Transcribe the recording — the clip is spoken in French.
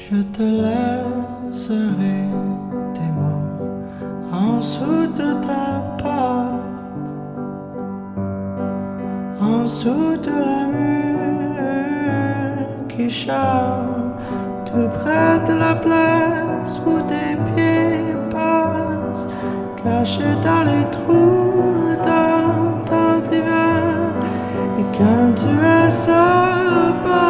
Je te laisserai des mots en dessous de ta porte, en dessous de la mur qui chante, tout près de la place où tes pieds passent, cachés dans les trous dans ton hiver. Et quand tu es seul